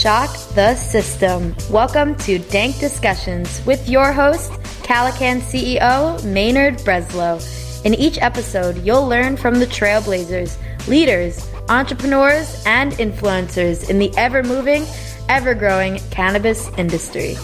shock the system. Welcome to Dank Discussions with your host, Calican CEO Maynard Breslow. In each episode, you'll learn from the trailblazers, leaders, entrepreneurs, and influencers in the ever-moving, ever-growing cannabis industry.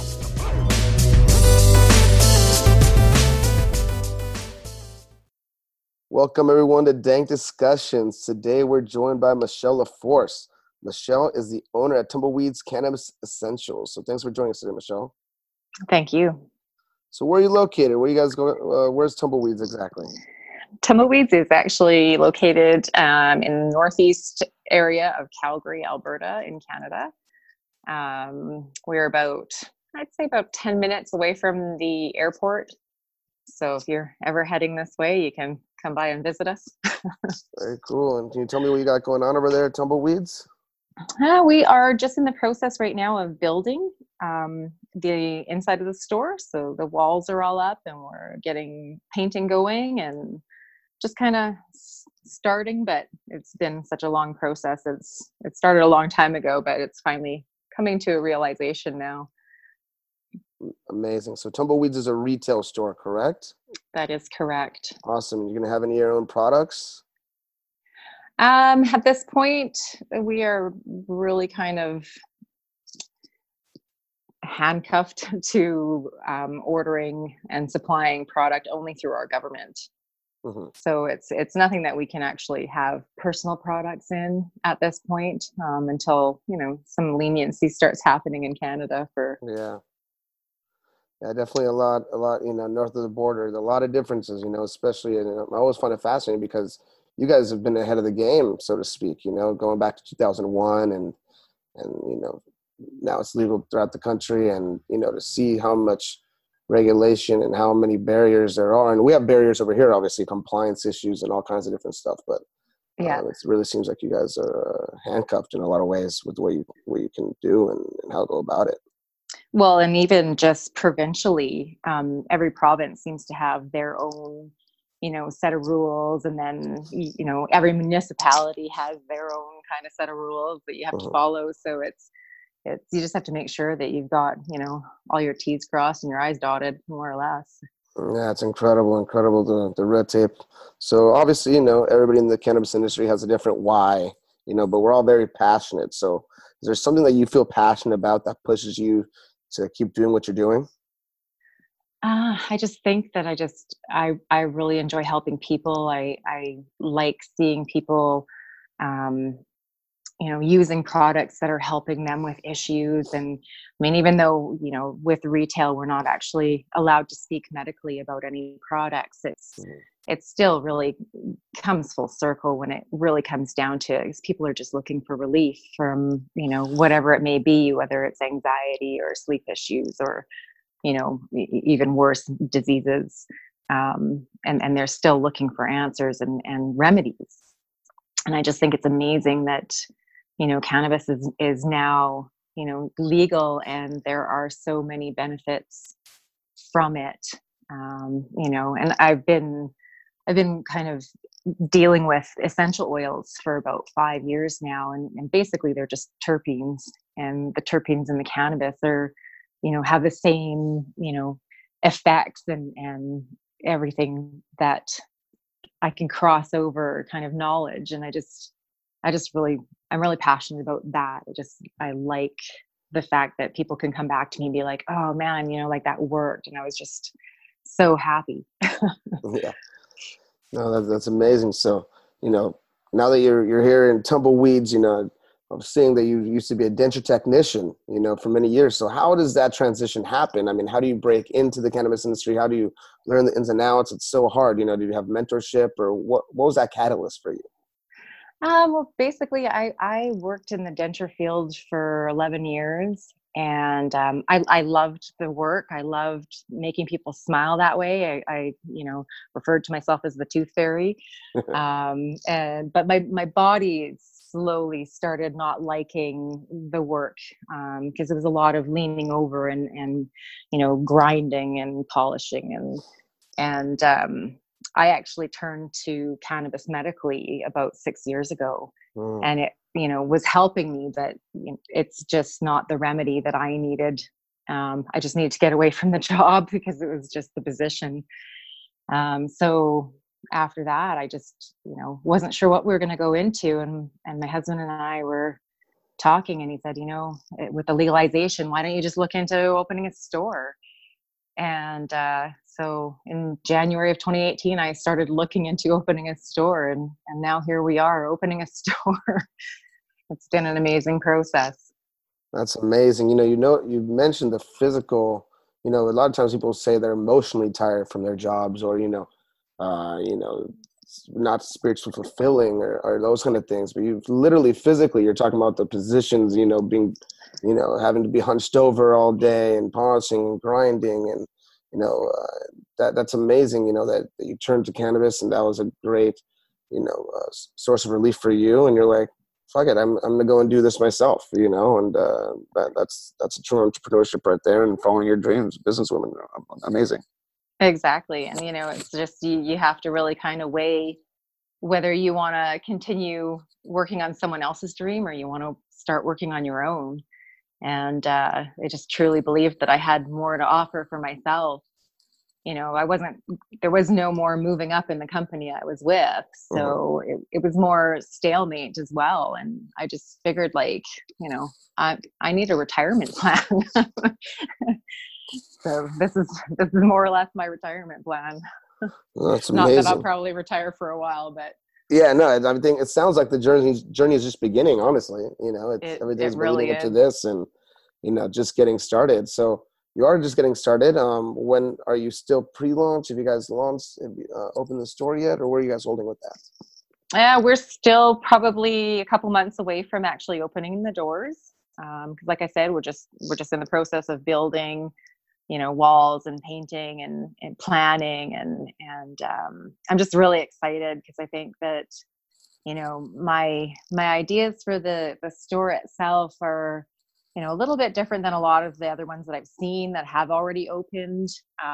Welcome everyone to Dank Discussions. Today we're joined by Michelle LaForce. Michelle is the owner at Tumbleweeds Cannabis Essentials. So thanks for joining us today, Michelle. Thank you. So where are you located? Where you guys go? Where's Tumbleweeds exactly? Tumbleweeds is actually located in the northeast area of Calgary, Alberta, in Canada. We're about 10 minutes away from the airport. So if you're ever heading this way, you can come by and visit us. Very cool. And can you tell me what you got going on over there at Tumbleweeds? We are just in the process right now of building the inside of the store. So the walls are all up and we're getting painting going and just kind of starting, but it's been such a long process. It started a long time ago, but it's finally coming to a realization now. Amazing. So Tumbleweeds is a retail store, correct? That is correct. Awesome. You're going to have any of your own products? At this point, we are really kind of handcuffed to ordering and supplying product only through our government. Mm-hmm. So it's nothing that we can actually have personal products in at this point until some leniency starts happening in Canada for. Yeah, definitely a lot, north of the border. There's a lot of differences, especially, and I always find it fascinating because you guys have been ahead of the game, so to speak, going back to 2001 and now it's legal throughout the country and, to see how much regulation and how many barriers there are. And we have barriers over here, obviously, compliance issues and all kinds of different stuff, but it really seems like you guys are handcuffed in a lot of ways with what you can do and how to go about it. Well, and even just provincially, every province seems to have their own, set of rules. And then, every municipality has their own kind of set of rules that you have to follow. So it's you just have to make sure that you've got, all your T's crossed and your I's dotted, more or less. Yeah, it's incredible, the red tape. So obviously, everybody in the cannabis industry has a different why, but we're all very passionate. So is there something that you feel passionate about that pushes you to keep doing what you're doing? I just think that I really enjoy helping people. I like seeing people, using products that are helping them with issues. And I mean, even though, with retail, we're not actually allowed to speak medically about any products, it still really comes full circle when it really comes down to it, because people are just looking for relief from, whatever it may be, whether it's anxiety or sleep issues or, even worse diseases. And they're still looking for answers and remedies. And I just think it's amazing that, cannabis is now, legal, and there are so many benefits from it. And I've been kind of dealing with essential oils for about 5 years now. And basically they're just terpenes, and the terpenes in the cannabis are, have the same, effects and everything that I can cross over kind of knowledge. And I'm really passionate about that. I like the fact that people can come back to me and be like, oh man, like that worked. And I was just so happy. Yeah. No, that's amazing. So, now that you're here in Tumbleweeds, I'm seeing that you used to be a denture technician, for many years. So how does that transition happen? I mean, how do you break into the cannabis industry? How do you learn the ins and outs? It's so hard. Did you have mentorship, or what was that catalyst for you? Well, basically, I worked in the denture field for 11 years, and I loved the work. I loved making people smile that way. I referred to myself as the tooth fairy, but my body slowly started not liking the work because it was a lot of leaning over and grinding and polishing and I actually turned to cannabis medically about 6 years ago, and was helping me, but it's just not the remedy that I needed. I just needed to get away from the job because it was just the position. So after that, I just, wasn't sure what we were going to go into. And my husband and I were talking, and he said, with the legalization, why don't you just look into opening a store? And so in January of 2018, I started looking into opening a store, and now here we are opening a store. It's been an amazing process. That's amazing. You mentioned the physical, a lot of times people say they're emotionally tired from their jobs, or, not spiritually fulfilling, or those kind of things. But you literally physically, you're talking about the positions, being, having to be hunched over all day and polishing and grinding. And, that's amazing, that you turned to cannabis, and that was a great, source of relief for you. And you're like, fuck it, I'm going to go and do this myself, and that's a true entrepreneurship right there, and following your dreams, businesswoman. Amazing. Exactly. And, it's just, you have to really kind of weigh whether you want to continue working on someone else's dream, or you want to start working on your own. And I just truly believed that I had more to offer for myself. There was no more moving up in the company I was with. So it was more stalemate as well. And I just figured, I need a retirement plan. So this is more or less my retirement plan. Well, that's amazing. Not that I'll probably retire for a while, but yeah, no, I think it sounds like the journey is just beginning. Honestly, everything's really leading up to this, and just getting started. So you are just getting started. When are you still pre-launch? Have you guys launched? Have you opened the store yet, or where are you guys holding with that? Yeah, we're still probably a couple months away from actually opening the doors. Because, like I said, we're just in the process of building, walls and painting and planning, and I'm just really excited because I think that, my ideas for the store itself are, a little bit different than a lot of the other ones that I've seen that have already opened.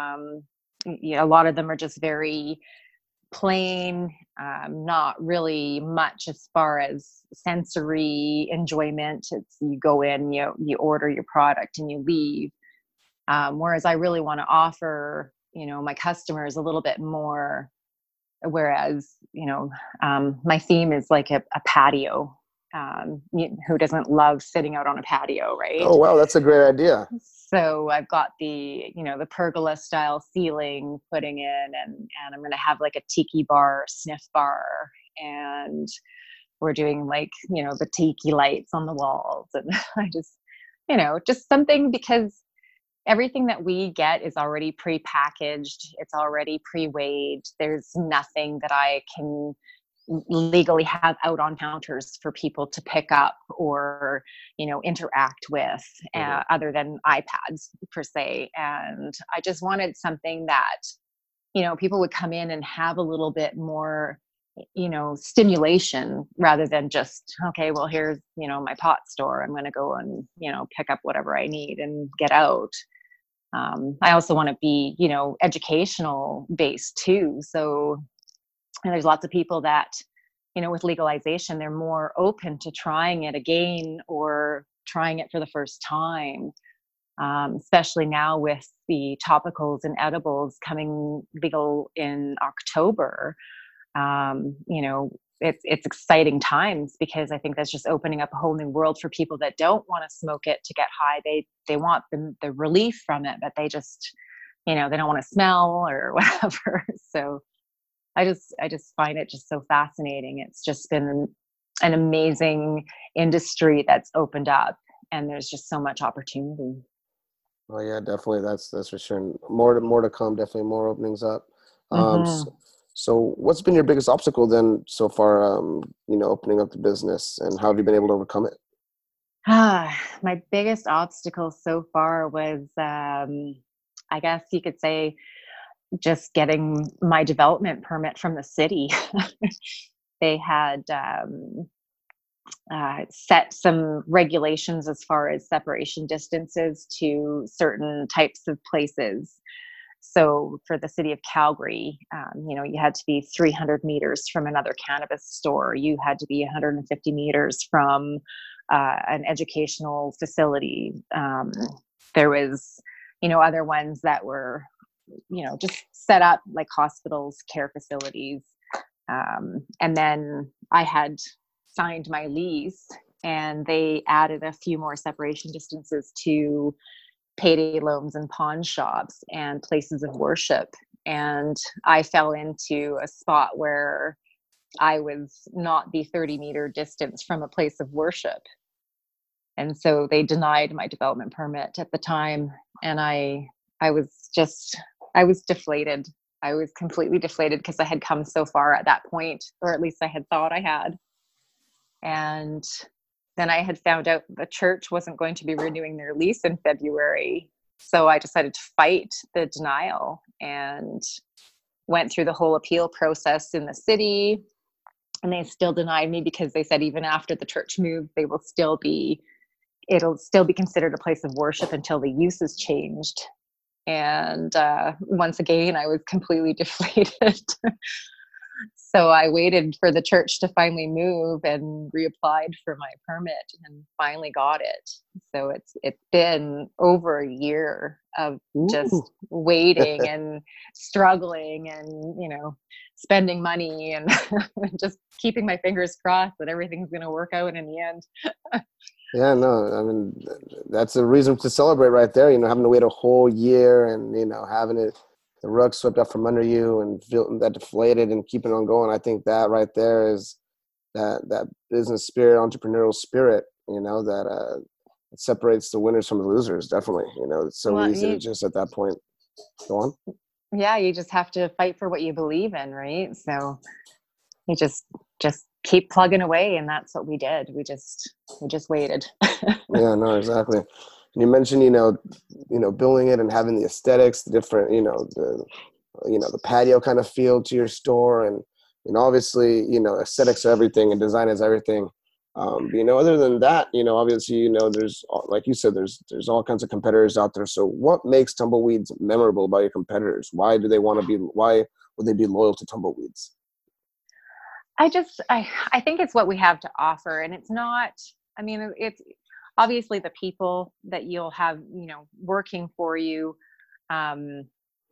A lot of them are just very plain, not really much as far as sensory enjoyment. It's you go in, you order your product and you leave. Whereas I really want to offer, my customers a little bit more. Whereas, my theme is like a patio. Who doesn't love sitting out on a patio, right? Oh, wow. That's a great idea. So I've got the pergola style ceiling putting in, and I'm going to have like a tiki bar, sniff bar, and we're doing the tiki lights on the walls. And I just something, because everything that we get is already pre-packaged. It's already pre-weighed. There's nothing that I can legally have out on counters for people to pick up or interact with, other than iPads per se. And I just wanted something that people would come in and have a little bit more stimulation, rather than just, okay, well, here's my pot store, I'm going to go and pick up whatever I need and get out. I also want to be educational based too. So, and there's lots of people that, with legalization, they're more open to trying it again or trying it for the first time, especially now with the topicals and edibles coming legal in October. It's exciting times, because I think that's just opening up a whole new world for people that don't want to smoke it to get high. They want the relief from it, but they just, they don't want to smell or whatever. So I just find it just so fascinating. It's just been an amazing industry that's opened up, and there's just so much opportunity. Oh yeah, definitely. That's for sure. More to come. Definitely more openings up. So what's been your biggest obstacle then so far? Opening up the business, and how have you been able to overcome it? My biggest obstacle so far was, I guess you could say, just getting my development permit from the city. They had set some regulations as far as separation distances to certain types of places. So for the city of Calgary, you had to be 300 meters from another cannabis store. You had to be 150 meters from an educational facility. There was, other ones that were, just set up like hospitals, care facilities. And then I had signed my lease, and they added a few more separation distances to payday loans and pawn shops and places of worship. And I fell into a spot where I was not the 30-meter distance from a place of worship. And so they denied my development permit at the time. And I was deflated. I was completely deflated because I had come so far at that point, or at least I had thought I had. And then I had found out the church wasn't going to be renewing their lease in February. So I decided to fight the denial and went through the whole appeal process in the city. And they still denied me because they said even after the church moved, it'll still be considered a place of worship until the use is changed. And once again, I was completely deflated. So I waited for the church to finally move and reapplied for my permit and finally got it. So it's been over a year of just waiting and struggling and, spending money and just keeping my fingers crossed that everything's going to work out in the end. Yeah, no, I mean, that's a reason to celebrate right there, having to wait a whole year and, having the rug swept up from under you and feeling that deflated and keeping on going. I think that right there is that business spirit, entrepreneurial spirit, that it separates the winners from the losers. Definitely, it's so easy to just at that point go on. Yeah, you just have to fight for what you believe in, right? So you just keep plugging away, and that's what we did. We just waited. Yeah, no, exactly. And you mentioned, building it and having the aesthetics, the different, the patio kind of feel to your store, and obviously, aesthetics are everything and design is everything. Other than that, obviously, there's, like you said, there's all kinds of competitors out there. So what makes Tumbleweeds memorable about your competitors? Why would they be loyal to Tumbleweeds? I think it's what we have to offer, and it's not, it's obviously the people that you'll have, working for you. I'm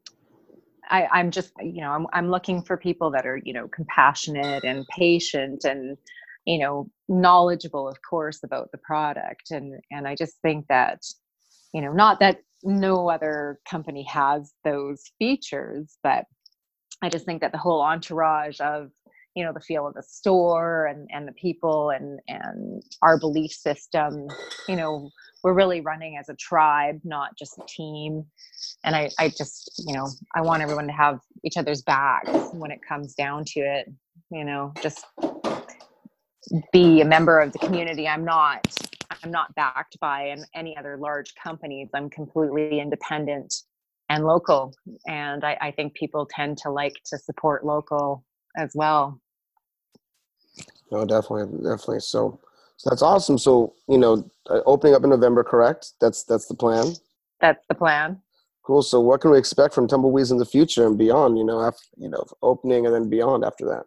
just, I'm looking for people that are, compassionate and patient and, knowledgeable, of course, about the product. And I just think that, not that no other company has those features, but I just think that the whole entourage of, the feel of the store and the people and our belief system, we're really running as a tribe, not just a team. And I just, I want everyone to have each other's backs when it comes down to it, just be a member of the community. I'm not backed by any other large companies. I'm completely independent and local. And I think people tend to like to support local as well. No, definitely. So that's awesome. So, opening up in November, correct? That's the plan. That's the plan. Cool. So what can we expect from Tumbleweeds in the future and beyond, after, opening and then beyond after that?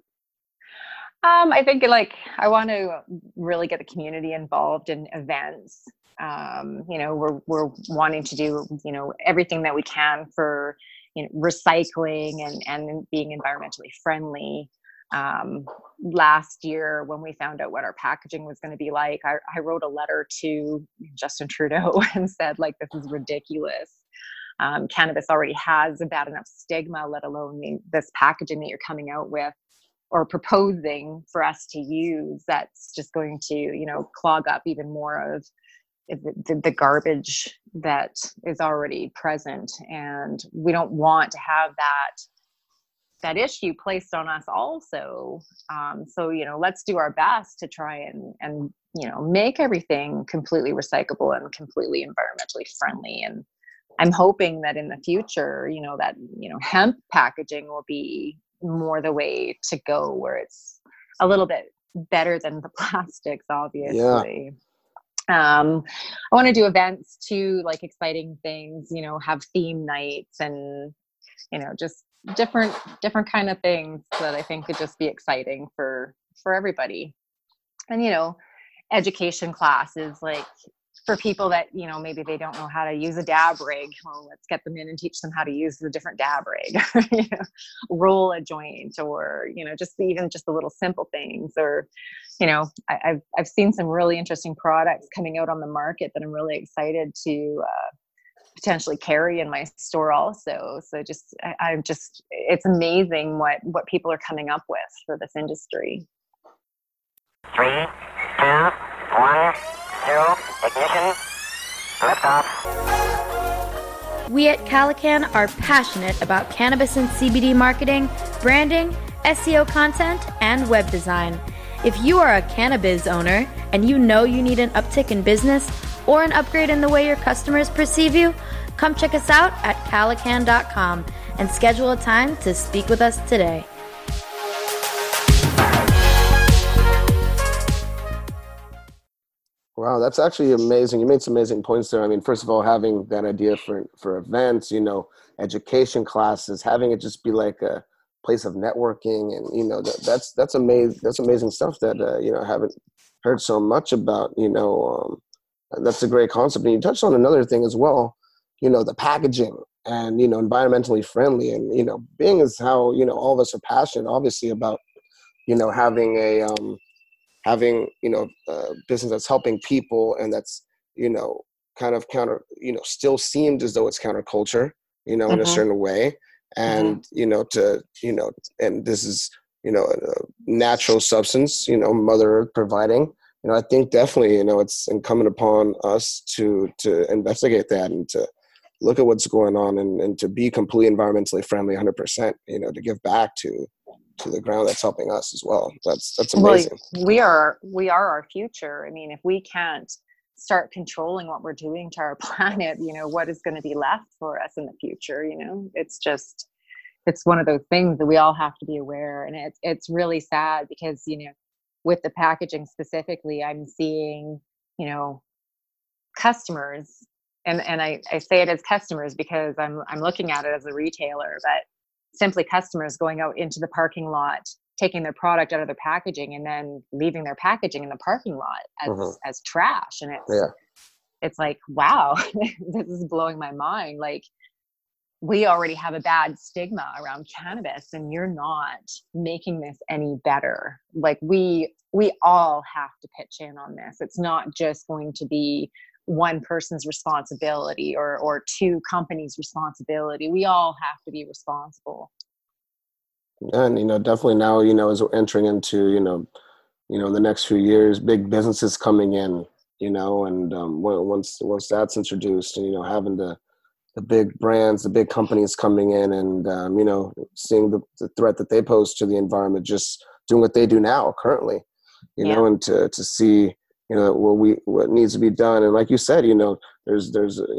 I think I want to really get the community involved in events. We're wanting to do, everything that we can for, recycling and being environmentally friendly. Last year when we found out what our packaging was going to be like, I wrote a letter to Justin Trudeau and said, this is ridiculous. Cannabis already has a bad enough stigma, let alone this packaging that you're coming out with or proposing for us to use. That's just going to, clog up even more of the garbage that is already present. And we don't want to have that issue placed on us also. So, let's do our best to try and make everything completely recyclable and completely environmentally friendly. And I'm hoping that in the future, that, hemp packaging will be more the way to go, where it's a little bit better than the plastics, obviously. Yeah. I want to do events too, exciting things, have theme nights and just different kind of things that I think could just be exciting for everybody. And, education classes, like for people that, maybe they don't know how to use a dab rig. Well, let's get them in and teach them how to use the different dab rig, roll a joint, or, just even just the little simple things. Or, I've seen some really interesting products coming out on the market that I'm really excited to potentially carry in my store also. So I'm just, it's amazing what people are coming up with for this industry. 3, 2, 1, 0, ignition, liftoff. We at Calican are passionate about cannabis and CBD marketing, branding, SEO content, and web design. If you are a cannabis owner and you know you need an uptick in business or an upgrade in the way your customers perceive you, come check us out at calican.com and schedule a time to speak with us today. Wow, that's actually amazing. You made some amazing points there. I mean, first of all, having that idea for events, education classes, having it just be like a place of networking, and that's amazing. That's amazing stuff that I haven't heard so much about. That's a great concept. And you touched on another thing as well. The packaging and environmentally friendly, and being as how all of us are passionate, obviously, about having a business that's helping people, and that's kind of counter, still seemed as though it's counterculture, in a certain way, and and this is a natural substance, Mother Earth providing. I think definitely it's incumbent upon us to investigate that and to look at what's going on, and to be completely environmentally friendly 100%, to give back to the ground that's helping us as well. That's amazing. Well, we are our future. I mean, if we can't start controlling what we're doing to our planet, what is going to be left for us in the future? It's one of those things that we all have to be aware. And it's really sad because, with the packaging specifically, I'm seeing, customers, and I say it as customers because I'm looking at it as a retailer, but simply customers going out into the parking lot, taking their product out of their packaging, and then leaving their packaging in the parking lot as trash. And it's like, wow, this is blowing my mind. Like, we already have a bad stigma around cannabis, and you're not making this any better. Like, we all have to pitch in on this. It's not just going to be one person's responsibility or two companies' responsibility. We all have to be responsible. And definitely now, as we're entering into the next few years, big businesses coming in, and once that's introduced, and having the big brands, the big companies coming in, and seeing the threat that they pose to the environment, just doing what they do now currently, and to see what needs to be done. And like you said, there's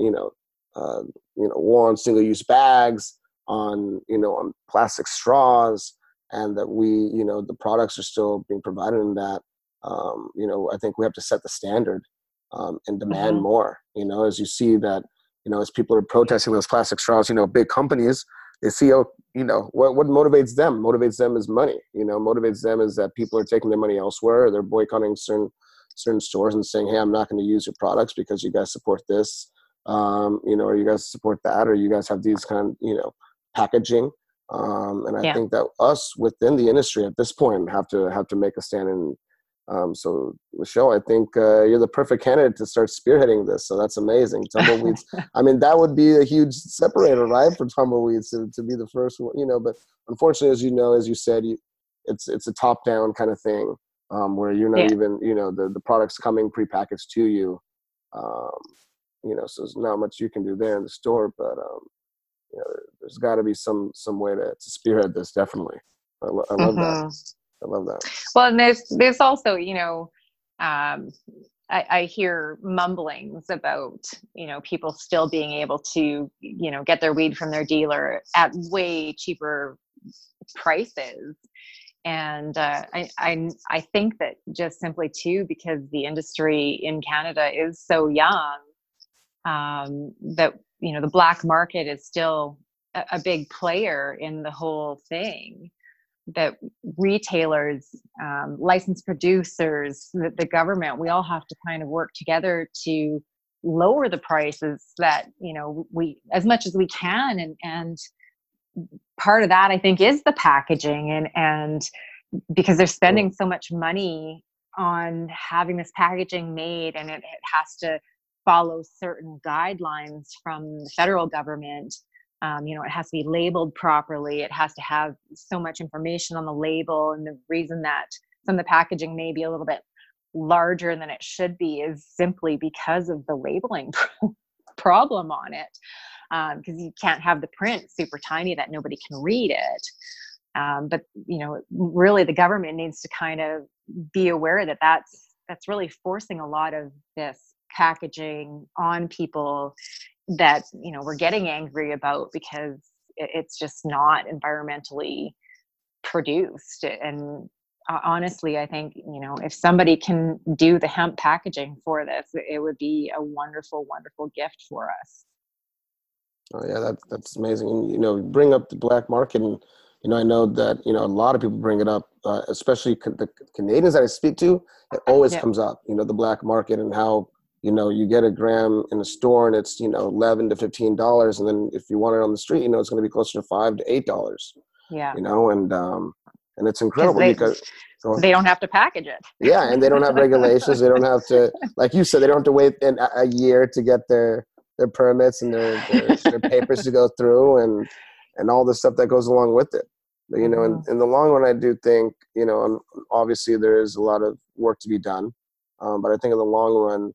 war on single-use bags, on plastic straws, and that the products are still being provided in that. I think we have to set the standard and demand more. As you see that, as people are protesting those plastic straws, big companies, they see, what motivates them? Motivates them is money. Motivates them is that people are taking their money elsewhere, or they're boycotting certain stores and saying, hey, I'm not going to use your products because you guys support this, or you guys support that, or you guys have these kind of, packaging. And I think that us within the industry at this point have to make a stand. And so, Michelle, I think you're the perfect candidate to start spearheading this. So that's amazing. Tumbleweeds. I mean, that would be a huge separator, right, for Tumbleweeds to be the first one, But unfortunately, as you said, it's a top-down kind of thing. Where you're not even, the product's coming prepackaged to you, so there's not much you can do there in the store, but, there's got to be some way to spearhead this, definitely. I love that. I love that. Well, and there's also, I hear mumblings about, people still being able to, get their weed from their dealer at way cheaper prices. And I think that just simply too, because the industry in Canada is so young, that the black market is still a big player in the whole thing, that retailers, licensed producers, the government, we all have to kind of work together to lower the prices that, we, as much as we can. And part of that, I think, is the packaging, and because they're spending so much money on having this packaging made, and it has to follow certain guidelines from the federal government. It has to be labeled properly. It has to have so much information on the label. And the reason that some of the packaging may be a little bit larger than it should be is simply because of the labeling problem on it. Because you can't have the print super tiny that nobody can read it. But really the government needs to kind of be aware that that's really forcing a lot of this packaging on people that, we're getting angry about, because it's just not environmentally produced. And honestly, I think, if somebody can do the hemp packaging for this, it would be a wonderful, wonderful gift for us. Oh yeah, that's amazing. And bring up the black market, and I know that a lot of people bring it up, especially the Canadians that I speak to. It always comes up, the black market, and how you get a gram in a store and it's $11 to $15, and then if you want it on the street, it's going to be closer to $5 to $8. Yeah. And it's incredible because they don't have to package it. Yeah, and they don't have regulations. They don't have to, like you said, they don't have to wait a year to get their permits and their papers to go through, and all the stuff that goes along with it. But, in the long run, I do think, obviously there is a lot of work to be done. But I think in the long run,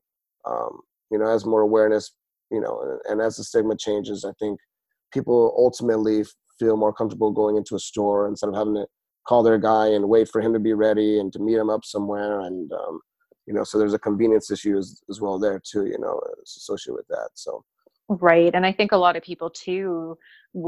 as more awareness, and as the stigma changes, I think people ultimately feel more comfortable going into a store instead of having to call their guy and wait for him to be ready and to meet him up somewhere. And, so there's a convenience issue as well there too, associated with that. So. Right. And I think a lot of people too,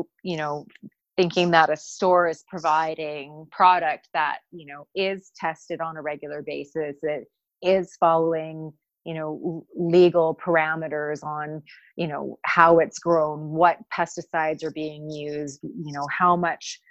thinking that a store is providing product that, is tested on a regular basis, it is following, legal parameters on, how it's grown, what pesticides are being used, how much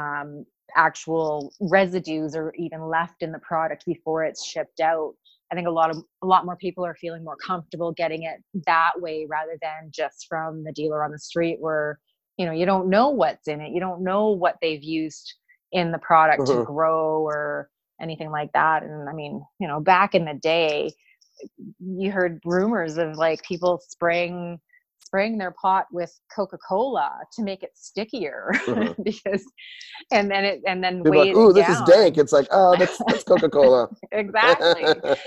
actual residues are even left in the product before it's shipped out. I think a lot more people are feeling more comfortable getting it that way rather than just from the dealer on the street, where, you don't know what's in it. You don't know what they've used in the product to grow or anything like that. And I mean, back in the day, you heard rumors of like people spraying their pot with Coca-Cola to make it stickier because, and then weigh it down. This is dank. It's like, oh, that's Coca-Cola. Exactly.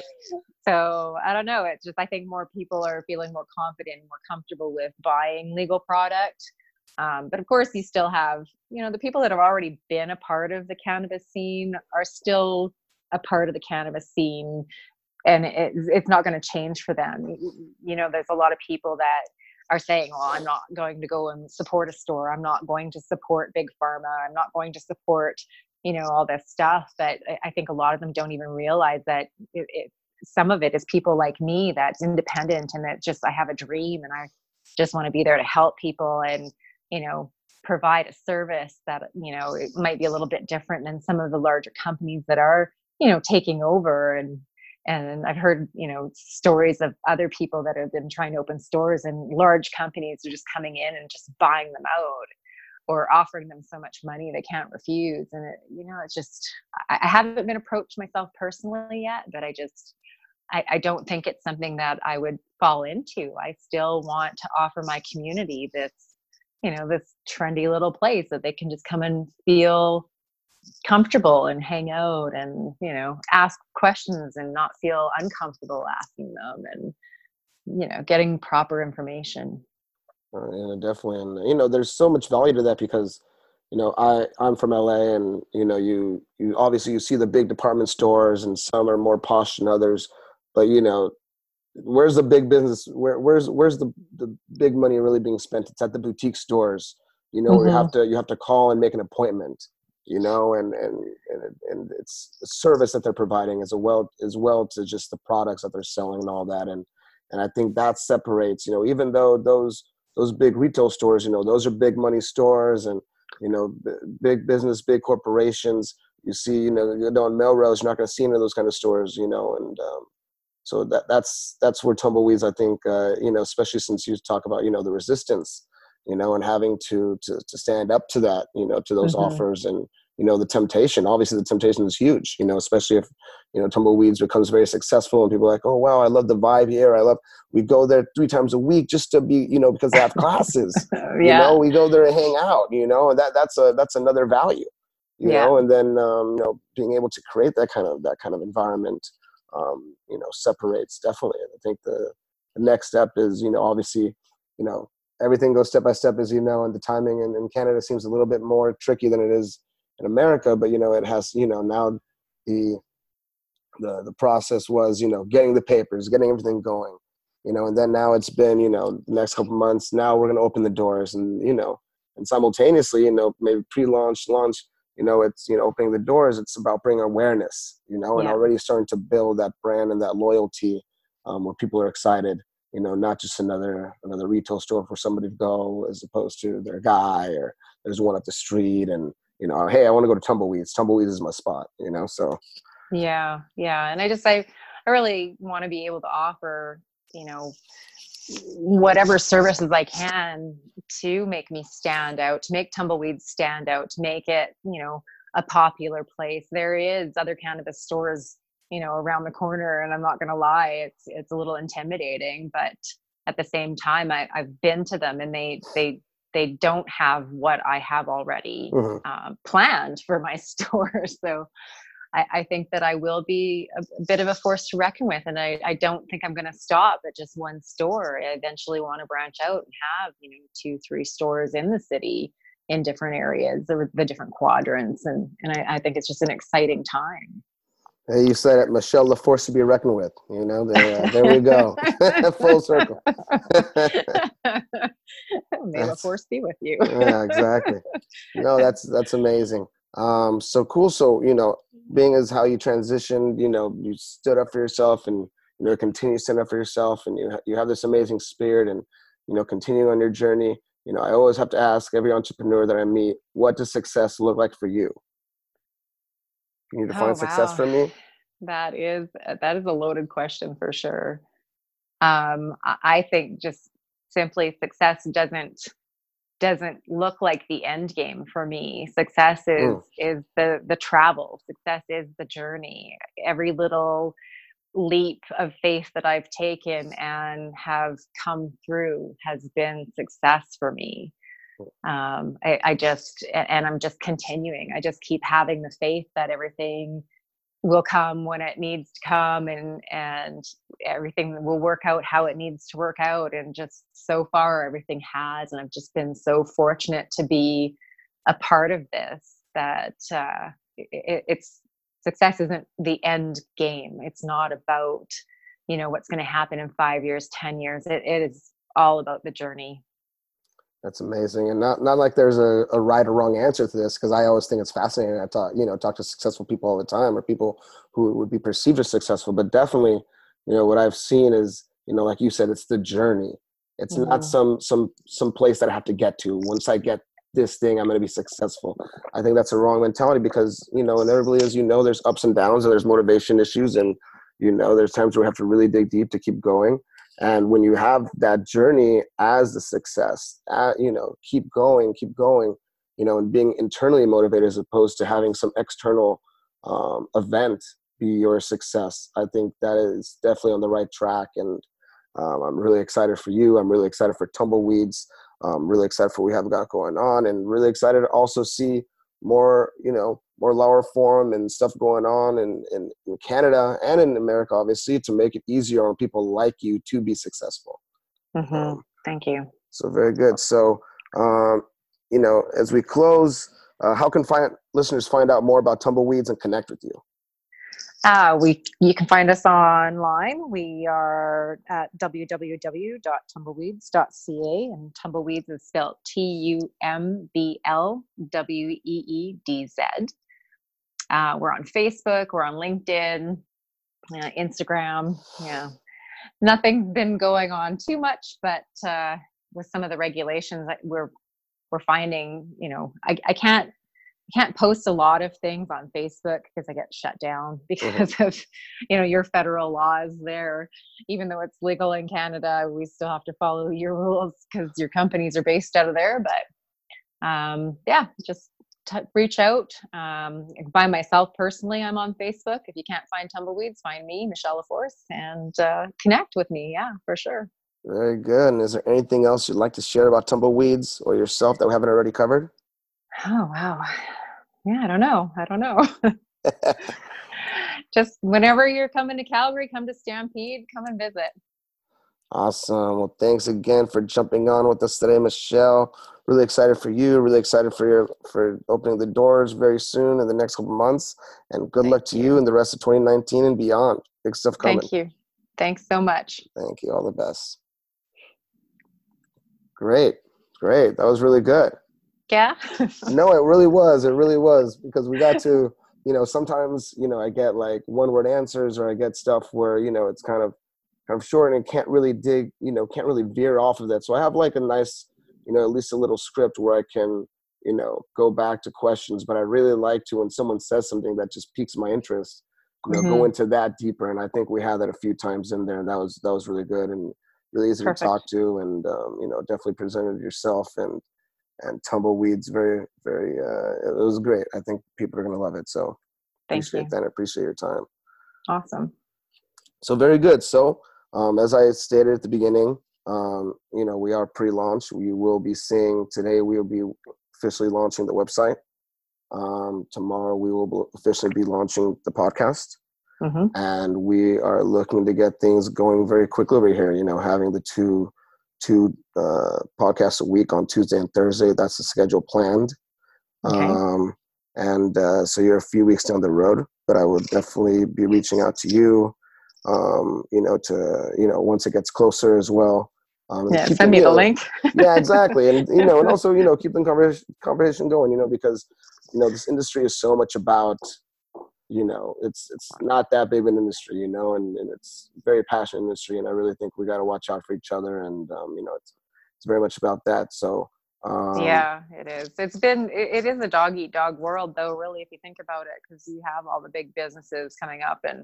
So I don't know. It's just, I think more people are feeling more confident, more comfortable with buying legal product. But of course you still have, the people that have already been a part of the cannabis scene are still a part of the cannabis scene, and it's not going to change for them. There's a lot of people that are saying, well, I'm not going to go and support a store. I'm not going to support big pharma. I'm not going to support, all this stuff. But I think a lot of them don't even realize that some of it is people like me that's independent, and that just, I have a dream and I just want to be there to help people and, provide a service that, it might be a little bit different than some of the larger companies that are, taking over. And I've heard, stories of other people that have been trying to open stores, and large companies are just coming in and just buying them out or offering them so much money they can't refuse. And it's just, I haven't been approached myself personally yet, but I don't think it's something that I would fall into. I still want to offer my community this, this trendy little place that they can just come and feel comfortable and hang out and, ask questions and not feel uncomfortable asking them, and, getting proper information. Yeah, definitely. And, there's so much value to that because, I'm from LA, and, you obviously you see the big department stores, and some are more posh than others, but, where's the big business? Where's the big money really being spent? It's at the boutique stores, where you have to call and make an appointment, and it's the service that they're providing as well to just the products that they're selling and all that. And I think that separates, even though those those big retail stores, those are big money stores, and big business, big corporations. You see, you go on Melrose, you're not going to see any of those kind of stores, and so that's where Tumbleweeds, I think, especially since you talk about, the resistance, and having to stand up to that, to those offers, and, the temptation. Obviously the temptation is huge, especially if, Tumbleweeds becomes very successful and people are like, oh, wow, I love the vibe here. We go there 3 times a week just to be, because they have classes, we go there to hang out, and that's another value, and then, being able to create that kind of environment, separates definitely. And I think the next step is, obviously, everything goes step by step, as and the timing in Canada seems a little bit more tricky than it is in America, but, it has, now the process was, getting the papers, getting everything going, and then now it's been, the next couple of months, now we're going to open the doors, and, and simultaneously, maybe pre-launch, launch, it's, opening the doors. It's about bringing awareness, and already starting to build that brand and that loyalty, where people are excited, not just another retail store for somebody to go, as opposed to their guy, or there's one up the street, and, hey, I want to go to Tumbleweeds. Tumbleweeds is my spot, so. Yeah. And I really want to be able to offer, whatever services I can to make me stand out, to make Tumbleweeds stand out, to make it, a popular place. There is other cannabis stores, around the corner, and I'm not going to lie, it's a little intimidating, but at the same time, I've been to them, and they don't have what I have already planned for my store. So I think that I will be a bit of a force to reckon with. And I don't think I'm going to stop at just one store. I eventually want to branch out and have, 2-3 stores in the city in different areas, the different quadrants. And I think it's just an exciting time. Hey, you said it, Michelle, the force to be reckoned with, there we go. Full circle. May the force be with you. Yeah, exactly. No, that's amazing. So cool. So, being as how you transitioned, you stood up for yourself, and, continue to stand up for yourself, and you have this amazing spirit, and, continuing on your journey. I always have to ask every entrepreneur that I meet, what does success look like for you? Can you define success for me? That is a loaded question for sure. I think just simply success doesn't look like the end game for me. Success is the travel. Success is the journey. Every little leap of faith that I've taken and have come through has been success for me. I'm just continuing. I just keep having the faith that everything will come when it needs to come, and everything will work out how it needs to work out. And just so far, everything has, and I've just been so fortunate to be a part of this, that it's success isn't the end game. It's not about, what's going to happen in 5 years, 10 years. It is all about the journey. That's amazing. And not like there's a right or wrong answer to this, because I always think it's fascinating. I talk to successful people all the time, or people who would be perceived as successful, but definitely, what I've seen is, like you said, it's the journey. It's not some place that I have to get to. Once I get this thing, I'm going to be successful. I think that's a wrong mentality, because, inevitably, as there's ups and downs, and there's motivation issues, and, there's times where we have to really dig deep to keep going. And when you have that journey as the success, keep going, and being internally motivated, as opposed to having some external event be your success. I think that is definitely on the right track. And I'm really excited for you. I'm really excited for Tumbleweeds. I'm really excited for what we have got going on, and really excited to also see more Lower Forum and stuff going on in Canada and in America, obviously, to make it easier on people like you to be successful. Thank you. So very good. So, as we close, how can listeners find out more about Tumbleweeds and connect with you? You can find us online. We are at www.tumbleweeds.ca, and Tumbleweeds is spelled TUMBLWEEDZ. We're on Facebook, we're on LinkedIn, Instagram. Yeah, nothing's been going on too much, but with some of the regulations that we're finding, I can't post a lot of things on Facebook because I get shut down because of, your federal laws there. Even though it's legal in Canada, we still have to follow your rules because your companies are based out of there. But just reach out. By myself personally, I'm on Facebook. If you can't find Tumbleweeds, find me, Michelle LaForce, and connect with me. Yeah, for sure. Very good. And is there anything else you'd like to share about Tumbleweeds or yourself that we haven't already covered? Oh, wow. Yeah, I don't know. Just whenever you're coming to Calgary, come to Stampede, come and visit. Awesome. Well, thanks again for jumping on with us today, Michelle. Really excited for you. Really excited for opening the doors very soon in the next couple months. And good luck to you in the rest of 2019 and beyond. Big stuff coming. Thank you. Thanks so much. Thank you. All the best. Great. That was really good. Yeah. No, it really was because we got to, sometimes, I get like one word answers or I get stuff where, it's kind of short and can't really can't really veer off of that. So I have like a nice, at least a little script where I can, go back to questions, but I really like to, when someone says something that just piques my interest, go into that deeper. And I think we had that a few times in there, and that was really good and really easy Perfect. To talk to. And, definitely presented yourself and Tumbleweeds very, very, it was great. I think people are going to love it. So appreciate that. I appreciate your time. Awesome. So very good. So, as I stated at the beginning, we are pre-launch. We will be seeing today, we will be officially launching the website. Tomorrow we will officially be launching the podcast. And we are looking to get things going very quickly over here, having the two podcasts a week on Tuesday and Thursday. That's the schedule planned. Okay. So you're a few weeks down the road, but I will definitely be reaching out to you, once it gets closer as well. Send me the link. Yeah, exactly. And, and also, keep the conversation going, because, this industry is so much about, it's not that big of an industry, and it's a very passionate industry. And I really think we got to watch out for each other. And, it's very much about that. So, yeah, it is. It is a dog eat dog world though, really, if you think about it, because you have all the big businesses coming up and,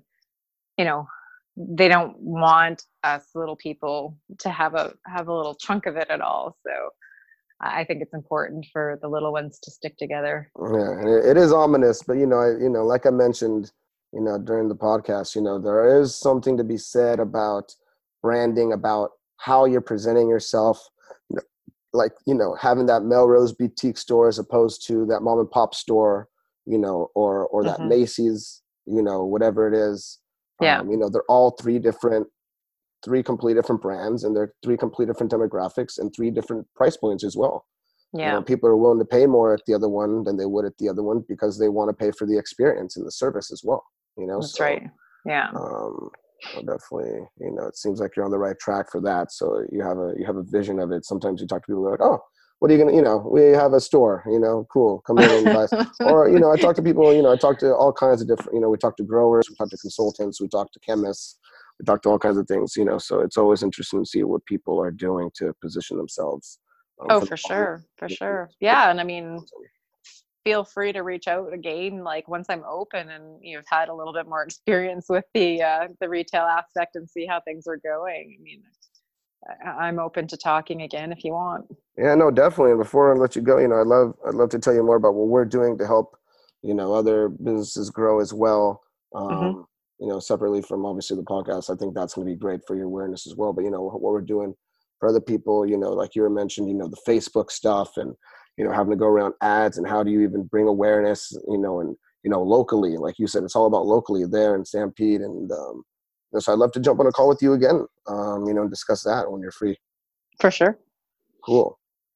they don't want us little people to have a little chunk of it at all. So I think it's important for the little ones to stick together. Yeah, and it is ominous, but like I mentioned, during the podcast, there is something to be said about branding, about how you're presenting yourself, like, having that Melrose boutique store as opposed to that mom and pop store, or that Macy's, whatever it is. Yeah. They're all three completely different brands, and they're three completely different demographics and three different price points as well. Yeah. People are willing to pay more at the other one than they would at the other one because they want to pay for the experience and the service as well. That's right. Yeah. Definitely, it seems like you're on the right track for that. So you have a vision of it. Sometimes you talk to people like, oh, what are you going to, we have a store, cool, come in and buy. Or, I talk to people, I talk to all kinds of different, we talk to growers, we talk to consultants, we talk to chemists, we talk to all kinds of things, so it's always interesting to see what people are doing to position themselves. For sure. Yeah. And I mean, feel free to reach out again, like once I'm open and you've had a little bit more experience with the retail aspect and see how things are going. I mean, I'm open to talking again if you want. Yeah, no, definitely. And before I let you go, I'd love to tell you more about what we're doing to help, other businesses grow as well. Separately from obviously the podcast. I think that's going to be great for your awareness as well. But, what we're doing for other people, like you were mentioned, the Facebook stuff and, having to go around ads and how do you even bring awareness, and, locally, like you said, it's all about locally there in Stampede. And, so I'd love to jump on a call with you again, and discuss that when you're free. For sure. Cool.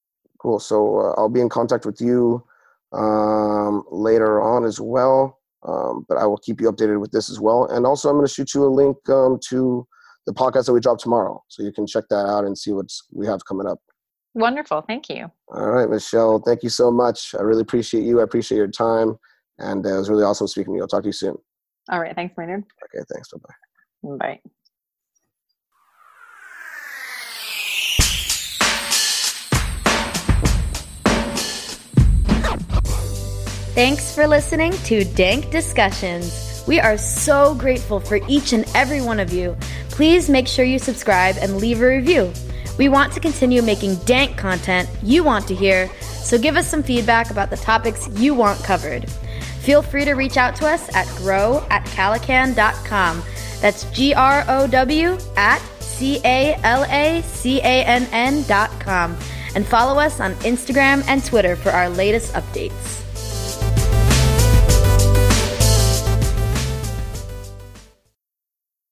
So I'll be in contact with you later on as well. But I will keep you updated with this as well. And also I'm going to shoot you a link to the podcast that we drop tomorrow. So you can check that out and see what we have coming up. Wonderful. Thank you. All right, Michelle. Thank you so much. I really appreciate you. I appreciate your time. And it was really awesome speaking to you. I'll talk to you soon. All right. Thanks, Maynard. Okay. Thanks. Bye-bye. Bye. Thanks for listening to Dank Discussions. We are so grateful for each and every one of you. Please make sure you subscribe and leave a review. We want to continue making dank content you want to hear, so give us some feedback about the topics you want covered. Feel free to reach out to us at grow@calacan.com. That's GROW@CALACANN.com. And follow us on Instagram and Twitter for our latest updates.